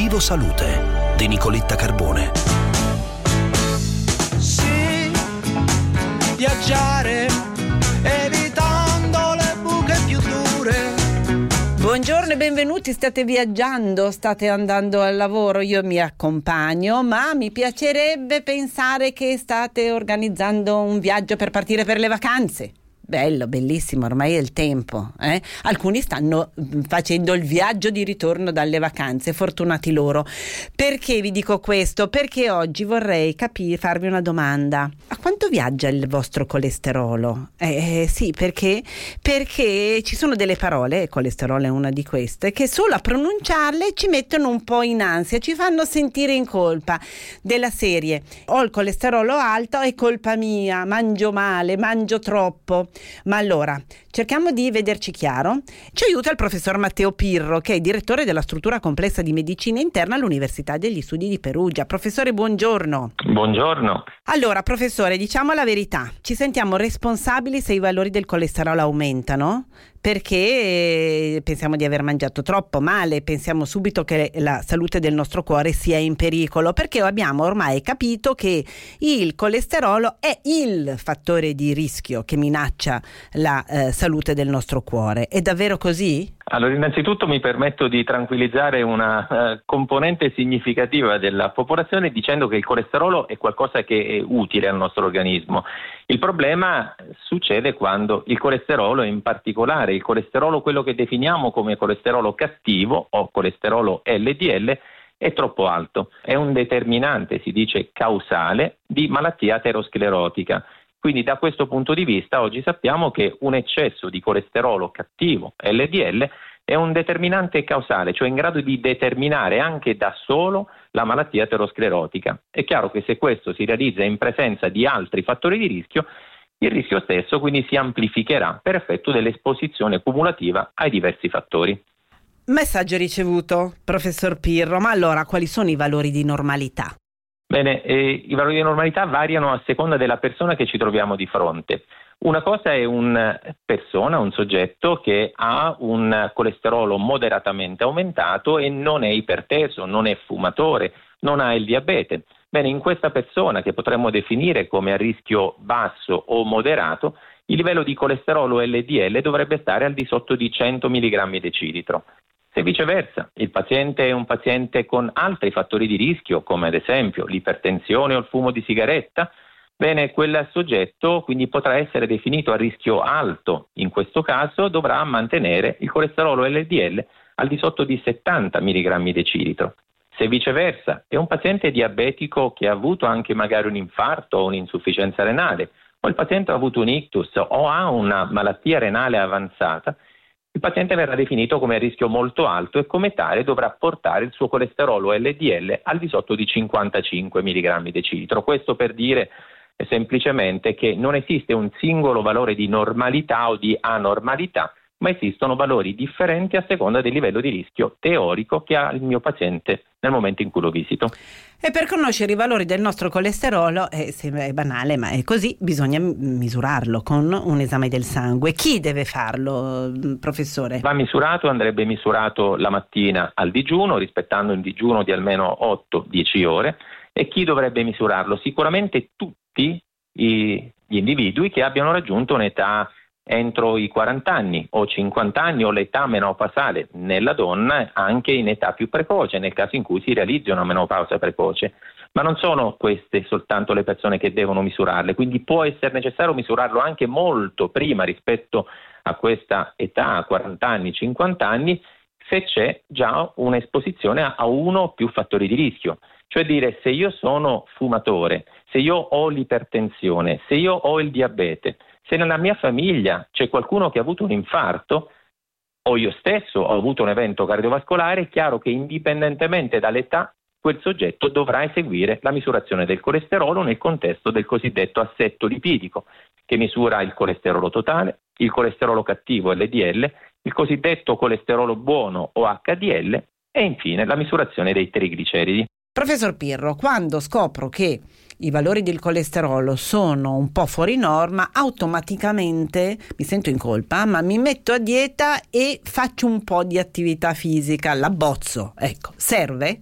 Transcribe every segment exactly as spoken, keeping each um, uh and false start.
Vivo Salute di Nicoletta Carbone. Sì, viaggiare evitando le buche più dure. Buongiorno e benvenuti, state viaggiando, state andando al lavoro, io mi accompagno, ma mi piacerebbe pensare che state organizzando un viaggio per partire per le vacanze. Bello, bellissimo, ormai è il tempo. Eh? Alcuni stanno facendo il viaggio di ritorno dalle vacanze, fortunati loro. Perché vi dico questo? Perché oggi vorrei capire, farvi una domanda. A quanto viaggia il vostro colesterolo? Eh, sì, perché? Perché ci sono delle parole, colesterolo è una di queste, che solo a pronunciarle ci mettono un po' in ansia, ci fanno sentire in colpa. Della serie, ho il colesterolo alto, è colpa mia, mangio male, mangio troppo. Ma allora, cerchiamo di vederci chiaro. Ci aiuta il professor Matteo Pirro, che è direttore della struttura complessa di medicina interna all'Università degli Studi di Perugia. Professore, buongiorno. Buongiorno. Allora, professore, diciamo la verità. Ci sentiamo responsabili se i valori del colesterolo aumentano? Perché pensiamo di aver mangiato troppo male, pensiamo subito che la salute del nostro cuore sia in pericolo, perché abbiamo ormai capito che il colesterolo è il fattore di rischio che minaccia la eh, salute del nostro cuore. È davvero così? Allora, innanzitutto mi permetto di tranquillizzare una uh, componente significativa della popolazione dicendo che il colesterolo è qualcosa che è utile al nostro organismo. Il problema succede quando il colesterolo, in particolare il colesterolo, quello che definiamo come colesterolo cattivo o colesterolo L D L, è troppo alto. È un determinante, si dice causale, di malattia aterosclerotica. Quindi da questo punto di vista oggi sappiamo che un eccesso di colesterolo cattivo L D L è un determinante causale, cioè in grado di determinare anche da solo la malattia aterosclerotica. È chiaro che se questo si realizza in presenza di altri fattori di rischio, il rischio stesso quindi si amplificherà per effetto dell'esposizione cumulativa ai diversi fattori. Messaggio ricevuto, professor Pirro, ma allora quali sono i valori di normalità? Bene, eh, i valori di normalità variano a seconda della persona che ci troviamo di fronte. Una cosa è una persona, un soggetto che ha un colesterolo moderatamente aumentato e non è iperteso, non è fumatore, non ha il diabete. Bene, in questa persona, che potremmo definire come a rischio basso o moderato, il livello di colesterolo L D L dovrebbe stare al di sotto di cento milligrammi decilitro. Se viceversa, il paziente è un paziente con altri fattori di rischio, come ad esempio l'ipertensione o il fumo di sigaretta, bene, quel soggetto quindi potrà essere definito a rischio alto. In questo caso dovrà mantenere il colesterolo L D L al di sotto di settanta milligrammi decilitro. Se viceversa, è un paziente diabetico che ha avuto anche magari un infarto o un'insufficienza renale, o il paziente ha avuto un ictus o ha una malattia renale avanzata, il paziente verrà definito come a rischio molto alto e come tale dovrà portare il suo colesterolo L D L al di sotto di cinquantacinque milligrammi decilitro. Questo per dire semplicemente che non esiste un singolo valore di normalità o di anormalità, ma esistono valori differenti a seconda del livello di rischio teorico che ha il mio paziente nel momento in cui lo visito. E per conoscere i valori del nostro colesterolo, eh, sembra è banale, ma è così, bisogna misurarlo con un esame del sangue. Chi deve farlo, professore? Va misurato, andrebbe misurato la mattina al digiuno, rispettando un digiuno di almeno otto dieci ore. E chi dovrebbe misurarlo? Sicuramente tutti i, gli individui che abbiano raggiunto un'età entro i quaranta anni o cinquanta anni o l'età menopausale nella donna, anche in età più precoce, nel caso in cui si realizzi una menopausa precoce. Ma non sono queste soltanto le persone che devono misurarle, quindi può essere necessario misurarlo anche molto prima rispetto a questa età, a quaranta anni, cinquanta anni, se c'è già un'esposizione a uno o più fattori di rischio. Cioè dire, se io sono fumatore, se io ho l'ipertensione, se io ho il diabete, se nella mia famiglia c'è qualcuno che ha avuto un infarto o io stesso ho avuto un evento cardiovascolare, è chiaro che indipendentemente dall'età quel soggetto dovrà eseguire la misurazione del colesterolo nel contesto del cosiddetto assetto lipidico, che misura il colesterolo totale, il colesterolo cattivo L D L, il cosiddetto colesterolo buono o H D L e infine la misurazione dei trigliceridi. Professor Pirro, quando scopro che i valori del colesterolo sono un po' fuori norma, automaticamente mi sento in colpa, ma mi metto a dieta e faccio un po' di attività fisica, l'abbozzo, ecco, serve?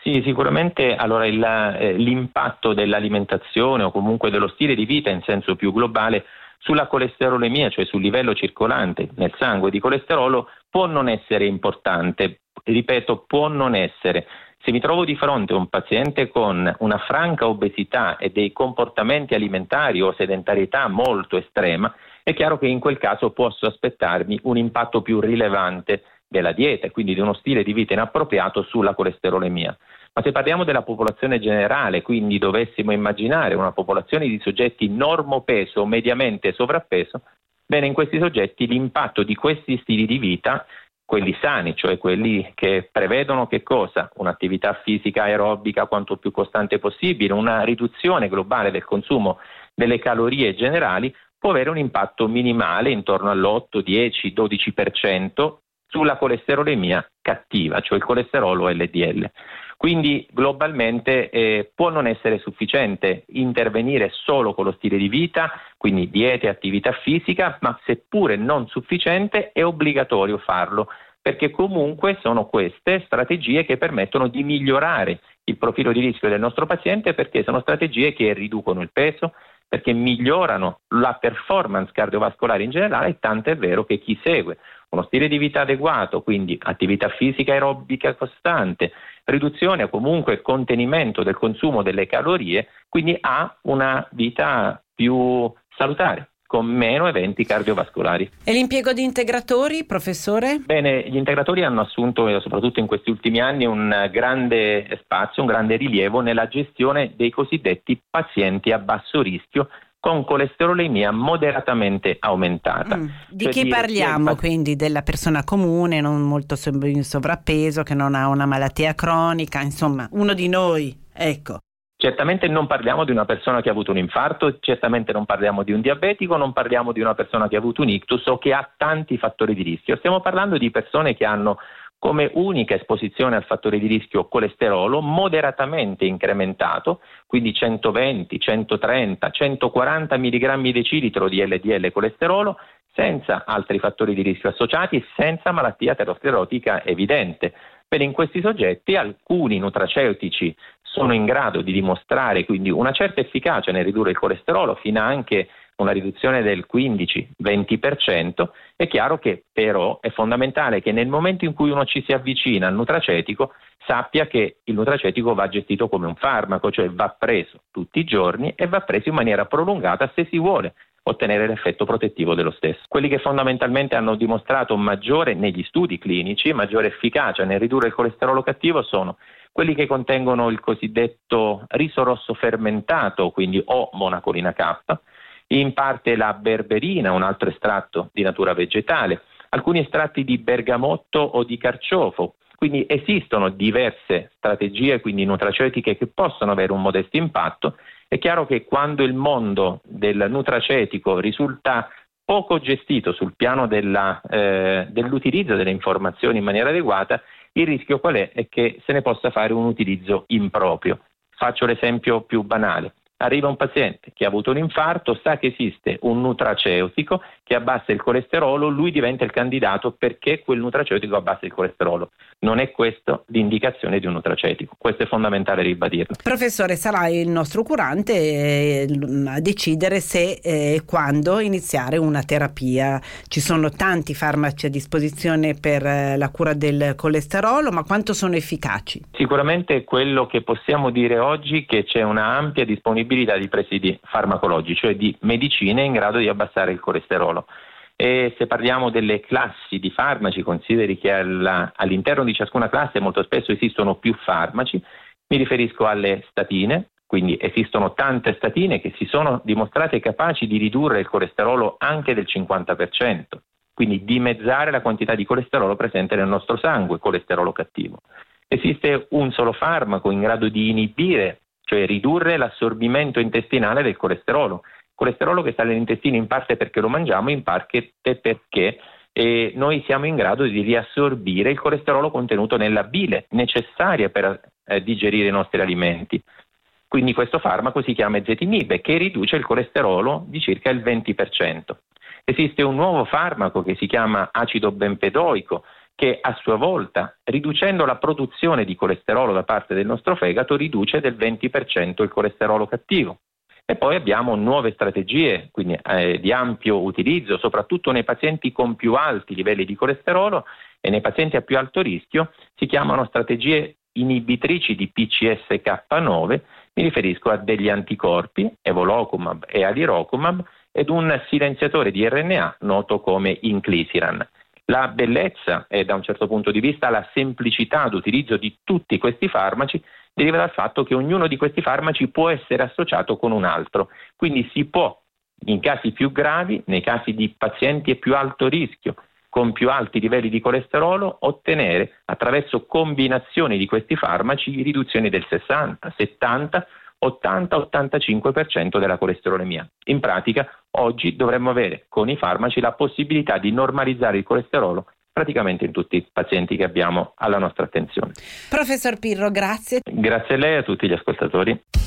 Sì, sicuramente allora il, eh, l'impatto dell'alimentazione o comunque dello stile di vita in senso più globale sulla colesterolemia, cioè sul livello circolante nel sangue di colesterolo, può non essere importante. Ripeto, può non essere. Se mi trovo di fronte a un paziente con una franca obesità e dei comportamenti alimentari o sedentarietà molto estrema, è chiaro che in quel caso posso aspettarmi un impatto più rilevante della dieta e quindi di uno stile di vita inappropriato sulla colesterolemia. Ma se parliamo della popolazione generale, quindi dovessimo immaginare una popolazione di soggetti normopeso o mediamente sovrappeso, bene, in questi soggetti l'impatto di questi stili di vita, quelli sani, cioè quelli che prevedono che cosa? Un'attività fisica aerobica quanto più costante possibile, una riduzione globale del consumo delle calorie generali, può avere un impatto minimale intorno all'otto, dieci, dodici per cento sulla colesterolemia cattiva, cioè il colesterolo L D L. Quindi globalmente eh, può non essere sufficiente intervenire solo con lo stile di vita, quindi dieta e attività fisica, ma seppure non sufficiente è obbligatorio farlo, perché comunque sono queste strategie che permettono di migliorare il profilo di rischio del nostro paziente, perché sono strategie che riducono il peso, perché migliorano la performance cardiovascolare in generale, e tanto è vero che chi segue uno stile di vita adeguato, quindi attività fisica aerobica costante, riduzione o comunque contenimento del consumo delle calorie, quindi ha una vita più salutare, con meno eventi cardiovascolari. E l'impiego di integratori, professore? Bene, gli integratori hanno assunto, soprattutto in questi ultimi anni, un grande spazio, un grande rilievo nella gestione dei cosiddetti pazienti a basso rischio con colesterolemia moderatamente aumentata. Mm. Di cioè chi dire, parliamo? il... Quindi della persona comune, non molto in sovrappeso, che non ha una malattia cronica, insomma, uno di noi, ecco. Certamente non parliamo di una persona che ha avuto un infarto, certamente non parliamo di un diabetico, non parliamo di una persona che ha avuto un ictus o che ha tanti fattori di rischio. Stiamo parlando di persone che hanno come unica esposizione al fattore di rischio colesterolo moderatamente incrementato, quindi centoventi, centotrenta, centoquaranta milligrammi decilitro di L D L colesterolo, senza altri fattori di rischio associati, senza malattia aterosclerotica evidente. Bene, in questi soggetti alcuni nutraceutici sono in grado di dimostrare quindi una certa efficacia nel ridurre il colesterolo, fino a anche una riduzione del quindici venti per cento. È chiaro che però è fondamentale che nel momento in cui uno ci si avvicina al nutracetico sappia che il nutracetico va gestito come un farmaco, cioè va preso tutti i giorni e va preso in maniera prolungata se si vuole ottenere l'effetto protettivo dello stesso. Quelli che fondamentalmente hanno dimostrato maggiore, negli studi clinici, maggiore efficacia nel ridurre il colesterolo cattivo sono quelli che contengono il cosiddetto riso rosso fermentato, quindi o monacolina K, in parte la berberina, un altro estratto di natura vegetale, alcuni estratti di bergamotto o di carciofo. Quindi esistono diverse strategie, quindi nutraceutiche, che possono avere un modesto impatto. È chiaro che quando il mondo del nutracetico risulta poco gestito sul piano della, eh, dell'utilizzo delle informazioni in maniera adeguata, il rischio qual è? È che se ne possa fare un utilizzo improprio. Faccio l'esempio più banale. Arriva un paziente che ha avuto un infarto, sa che esiste un nutraceutico che abbassa il colesterolo, lui diventa il candidato perché quel nutraceutico abbassa il colesterolo. Non è questa l'indicazione di un nutraceutico, questo è fondamentale ribadirlo. Professore, sarà il nostro curante eh, a decidere se e eh, quando iniziare una terapia. Ci sono tanti farmaci a disposizione per eh, la cura del colesterolo, ma quanto sono efficaci? Sicuramente quello che possiamo dire oggi è che c'è una ampia disponibilità di presidi farmacologici, cioè di medicine in grado di abbassare il colesterolo. E se parliamo delle classi di farmaci, consideri che alla, all'interno di ciascuna classe molto spesso esistono più farmaci. Mi riferisco alle statine, quindi esistono tante statine che si sono dimostrate capaci di ridurre il colesterolo anche del cinquanta per cento, quindi dimezzare la quantità di colesterolo presente nel nostro sangue, colesterolo cattivo. Esiste un solo farmaco in grado di inibire, cioè ridurre l'assorbimento intestinale del colesterolo. Colesterolo che sta nell'intestino in parte perché lo mangiamo, in parte perché eh, noi siamo in grado di riassorbire il colesterolo contenuto nella bile, necessaria per eh, digerire i nostri alimenti. Quindi questo farmaco si chiama ezetimibe, che riduce il colesterolo di circa il venti per cento. Esiste un nuovo farmaco che si chiama acido benpedoico, che a sua volta, riducendo la produzione di colesterolo da parte del nostro fegato, riduce del venti per cento il colesterolo cattivo. E poi abbiamo nuove strategie, quindi eh, di ampio utilizzo, soprattutto nei pazienti con più alti livelli di colesterolo e nei pazienti a più alto rischio, si chiamano strategie inibitrici di P C S K nove, mi riferisco a degli anticorpi, evolocumab e alirocumab, ed un silenziatore di R N A noto come inclisiran. La bellezza e da un certo punto di vista la semplicità d'utilizzo di tutti questi farmaci deriva dal fatto che ognuno di questi farmaci può essere associato con un altro, quindi si può, in casi più gravi, nei casi di pazienti a più alto rischio, con più alti livelli di colesterolo, ottenere attraverso combinazioni di questi farmaci riduzioni del sessanta, settanta, ottanta, ottantacinque per cento della colesterolemia. In pratica, oggi dovremmo avere con i farmaci la possibilità di normalizzare il colesterolo praticamente in tutti i pazienti che abbiamo alla nostra attenzione. Professor Pirro, grazie. Grazie a lei e a tutti gli ascoltatori.